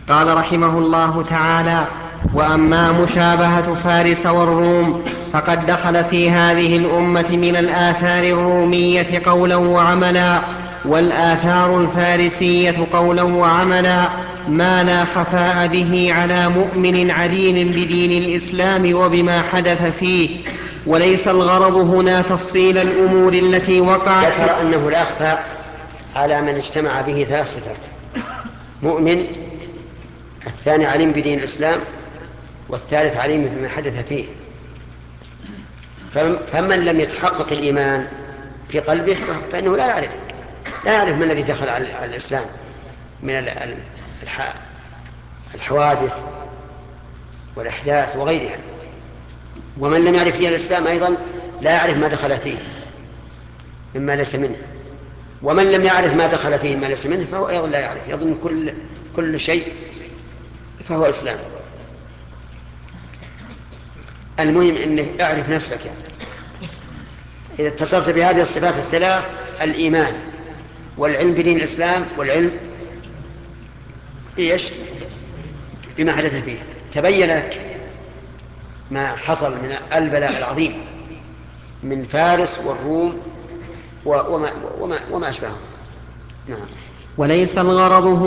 قال رحمه الله تعالى: وأما مشابهة فارس والروم فقد دخل في هذه الأمة من الآثار الرومية قولا وعملا، والآثار الفارسية قولا وعملا، ما لا خفاء به على مؤمن عليم بدين الإسلام وبما حدث فيه. وليس الغرض هنا تفصيل الأمور التي وقعت. ذكر أنه لا يخفى على من اجتمع به ثلاث صفات: مؤمن، الثاني عليم بدين الإسلام، والثالث عليم بما حدث فيه. فمن لم يتحقق الإيمان في قلبه فإنه لا يعرف ما الذي دخل على الإسلام من الحوادث والأحداث وغيرها. ومن لم يعرف دين الإسلام أيضا لا يعرف ما دخل فيه مما ليس منه. ومن لم يعرف ما دخل فيه مما ليس منه فهو أيضا لا يعرف، يظن كل شيء فهو إسلام. المهم أنك اعرف نفسك، إذا اتصلت بهذه الصفات الثلاث: الإيمان والعلم بدين الإسلام والعلم بما حدث فيه، تبين لك ما حصل من البلاء العظيم من فارس والروم وما أشبههم. نعم. وليس الغرض